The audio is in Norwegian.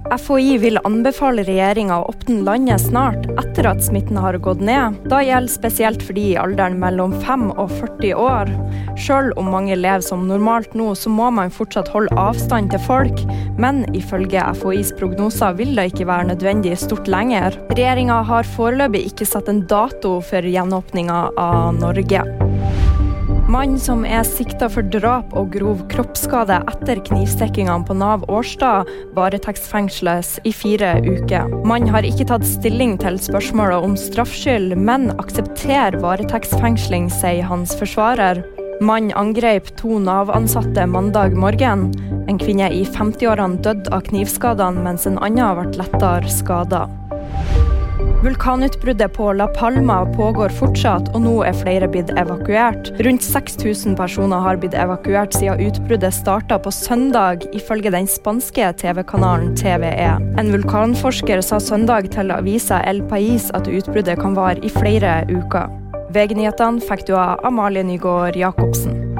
FHI vil anbefale regjeringen å åpne landet snart etter at smitten har gått ned. Da gjelder spesielt for de i alderen mellom 5 og 40 år. Selv om mange lever som normalt nå, så må man fortsatt holde avstand til folk. Men ifølge FHIs prognoser vil det ikke være nødvendig stort lenger. Regjeringen har foreløpig ikke satt en dato for gjenåpningen av Norge. Mann som siktet for drap og grov kroppsskade etter knivstikkingene på Nav Årstad varetektsfengsles i 4 uker. Mann har ikke tatt stilling til spørsmålet om straffskyld, men aksepterer varetektsfengsling, sier hans forsvarer. Mann angrep 2 Nav-ansatte mandag morgen. En kvinne i 50-årene døde av knivskadene, mens en annen ble lettere skadet. Vulkanutbruddet på La Palma pågår fortsatt, og nå flere blitt evakuert. Rundt 6000 personer har blitt evakuert siden utbruddet startet på søndag, ifølge den spanske TV-kanalen TVE. En vulkanforsker sa søndag til avisa El País at utbruddet kan vare i flere uker. VG-nyhetene fikk du av Amalie Nygaard Jakobsen.